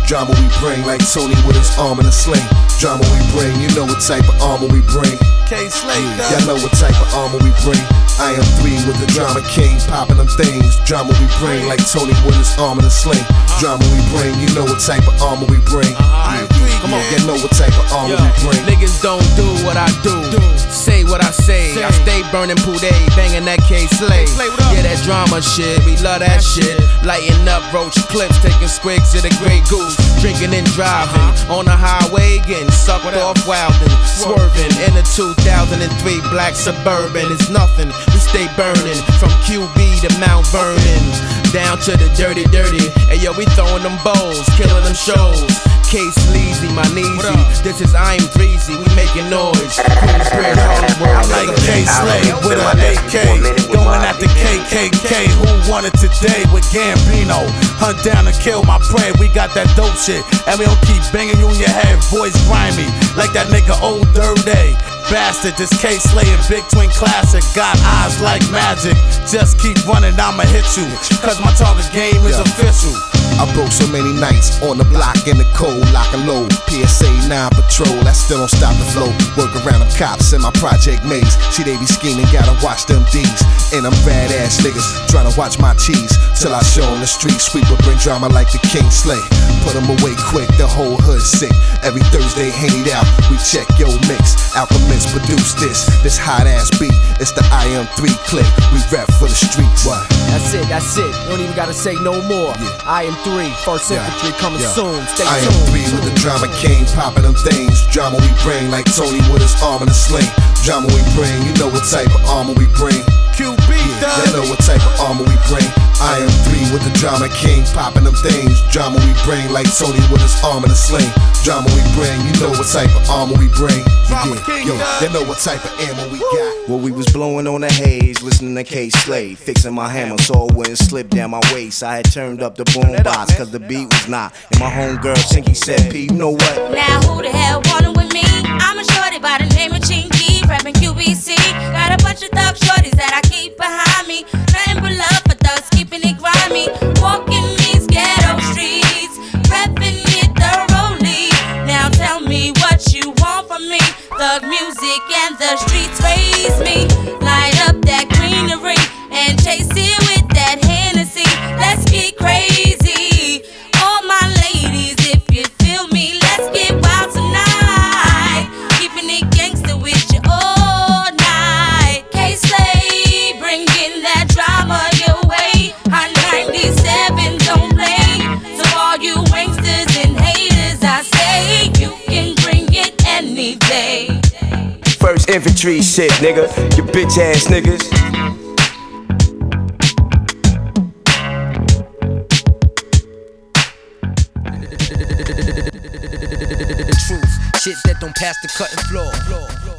Drama we bring like Tony with his arm in a sling. Drama we bring, you know what type of armor we bring. Y'all know what type of armor we bring. I am 3 with the drama king, popping them things. Drama we bring like Tony with his arm in a sling. Drama we bring, you know what type of armor we bring. Come on, you know what type of armor we bring. Niggas don't do what I do, say what I say. I stay burning Poudet, banging that K-Slay. Yeah, that drama shit, we love that shit. Lighting up roach clips, taking squigs to the Grey Goose. Drinking and driving on the highway, getting sucked off wildin'. Swerving in a 2003 black Suburban. It's nothing, we stay burning. From QB to Mount Vernon, down to the dirty. Hey yo, we throwing them bowls, killing them shows. Case Sleazy, my kneesy. This is I am Breezy, we making noise. Queensbridge, Harlem World. I'm like K-Slay with an AK, going at the KKK. Who won it today with Gambino? Hunt down and kill my prey. We got that dope shit, and we don't keep banging you in your head. Voice grimy, like that nigga Old Dirty Bastard. This K-Slay and Big Twin Classic. Got eyes like magic. Just keep running, I'ma hit you, cause my target game is official. I broke so many nights on the block in the cold, lock and load. PSA 9 patrol, that still don't stop the flow. Work around them cops in my project maze. See they be scheming, gotta watch them D's. And them badass niggas trying to watch my cheese. Till I show on the street, sweeper bring drama like the King Slay. Put them away quick, the whole hood sick. Every Thursday hang it out, we check yo mix. Alchemist produce this hot ass beat. It's the IM3 click, we rap for the streets. What? That's it, don't even gotta say no more. IM3, first infantry coming soon, stay tuned. IM3 with the drama king, popping them things. Drama we bring like Tony with his arm in a sling. Drama we bring, you know what type of armor we bring. QB, you know what type of armor we bring. IM3 with the drama king, popping them things. Drama we bring like Tony with his arm in a sling. Drama we bring, you know what type of armor we bring. Yo, you know what type of ammo we got. Well, we was blowing on the haze, listening to K-Slay, fixing my hammer so it wouldn't slip down my waist. I had turned up the boom box cause the beat was not. And my homegirl Chinky said, P, you know what? Now who the hell wanted with me? I'm a shorty by the name of Chinky, rapping QBC. Got a bunch of thug shorties that I keep behind me. Nothing but love for thugs, keeping it grimy. Walking these ghetto streets, repping it thoroughly. Now tell me what you want from me. Thug music and the streets raise me. Light up that greenery and chase it with that Hennessy. Let's get crazy. All my ladies, if you feel me, let's get wild tonight. Keeping it gangster with you all night. K-Slay, bringing that drama your way. Hot 97 don't play. So all you wanksters and haters, I say you can bring it any day. First infantry shit, nigga. You bitch ass niggas. Truth, shit that don't pass the cutting floor.